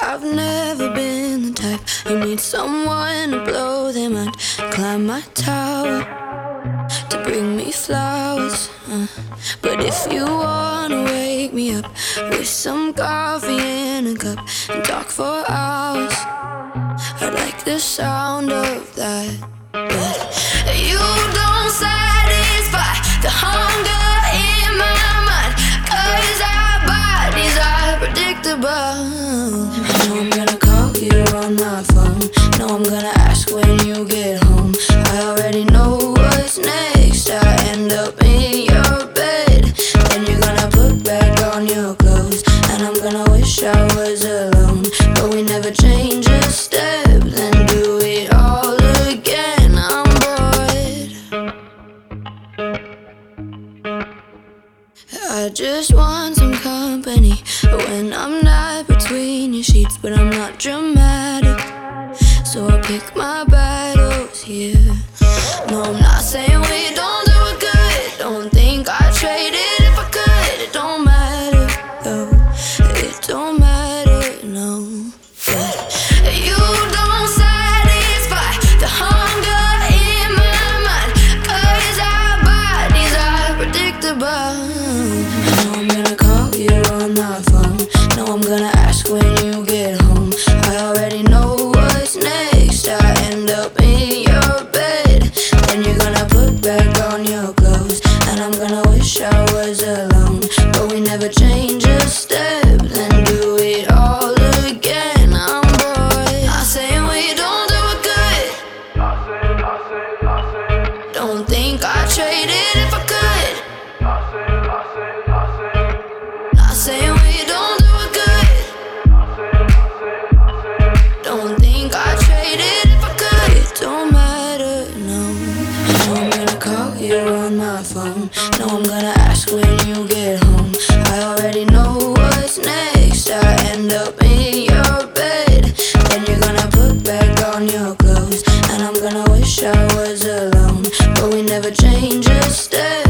I've never been the type who needs someone to blow their mind, climb my tower to bring me flowers. But if you wanna wake me up with some coffee in a cup and talk for hours, I like the sound of that. But you don't satisfy the hunger in my mind, 'cause our bodies are predictable. No, I'm gonna call you on my phone. No, I'm gonna ask when you get home. I already know what's next. I end up in your bed. Then you're gonna put back on your clothes, and I'm gonna wish I was alone. But we never change a step, then do it all again. I'm bored. I just want some company when I'm not between your sheets, but I'm not dramatic, so I pick my battles here. No, I'm not saying we don't do it good. Don't think I'd trade it if I could. It don't matter, though. It don't matter, no. But you don't satisfy the hunger in my mind, 'cause our bodies are predictable. No, I'm gonna call you on my phone. No, I'm gonna ask when you get home. I already know what's next. I end up in your bed. Then you're gonna put back on your clothes, and I'm gonna wish I was alone. But we never change a step, then do it all again. I'm bored. Not saying we don't do it good. Don't think I'd trade it if I could. Not saying we don't do it good. Don't think I'd trade it if I could. It don't matter, no. No, I'm gonna call you on my phone. No, I'm gonna ask when you get home. I already know what's next. I end up in your bed. Then you're gonna put back on your clothes, and I'm gonna wish I was alone. But we never change a step.